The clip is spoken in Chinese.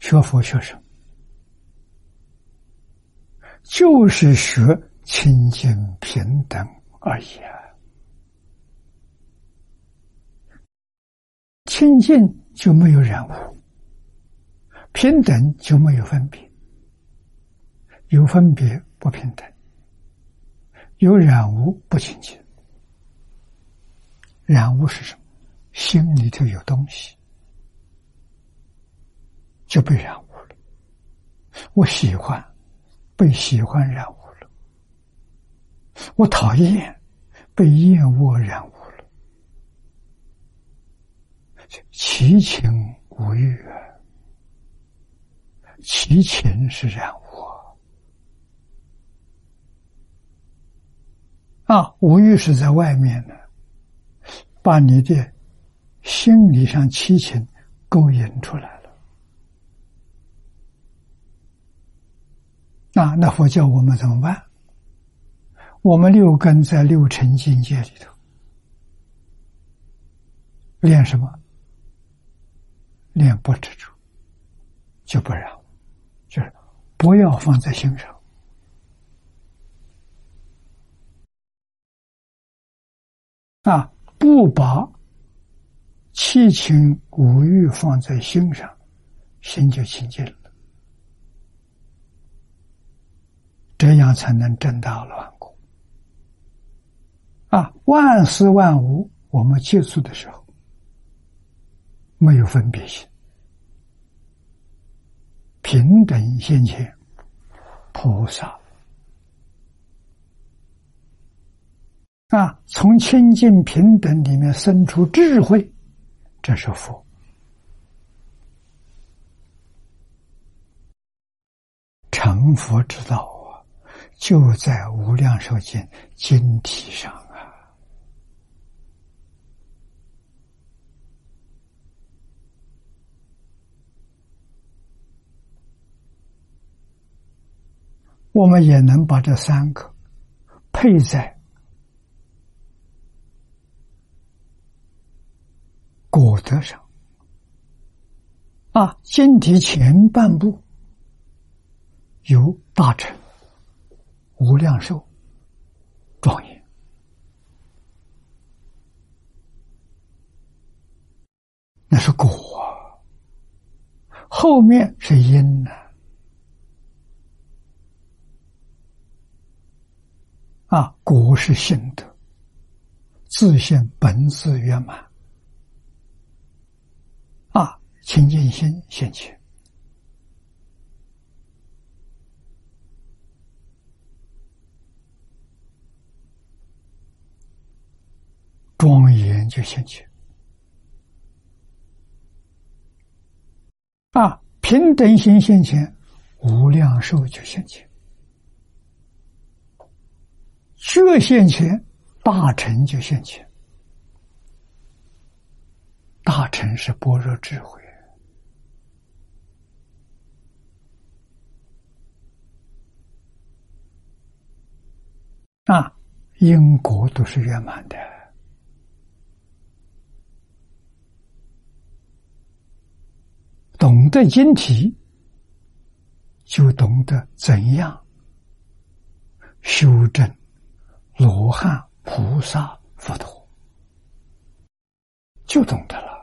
学佛学什么？就是学清净平等而已啊！清净就没有染污，平等就没有分别，有分别不平等，有染污不清净。染污是什么？心里头有东西，就被染污了。我喜欢，被喜欢染污了；我讨厌，被厌恶染污了。其情无欲啊，其情是染污啊！无欲是在外面的，把你的心理上七情勾引出来了。那佛教我们怎么办？我们六根在六尘境界里头练什么？练不执着，就不染污，就是不要放在心上。不把七情五欲放在心上，心就清净了。这样才能证大乱果。万事万物，我们接触的时候没有分别心，平等现前，菩萨从清净平等里面生出智慧，这是佛。成佛之道就在无量寿经经体上我们也能把这三个配在果德上经体前半部有大乘、无量寿、庄严，那是果后面是因果是性德，自现本自圆满清净心现前，庄严就现前平等心现前，无量寿就现前，这现前，大乘就现前。大乘是般若智慧因果都是圆满的。懂得经体，就懂得怎样修正罗汉、菩萨、佛陀，就懂得了。